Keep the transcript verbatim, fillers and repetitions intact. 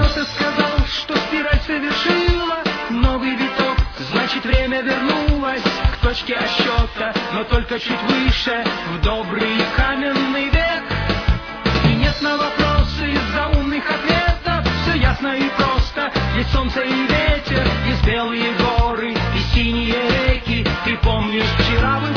Кто-то сказал, что спираль совершила новый виток, значит время вернулось к точке отсчета, но только чуть выше, в добрый каменный век. И нет на вопросы из-за умных ответов, все ясно и просто. Есть солнце и ветер, есть белые горы и синие реки. Ты помнишь, вчера вы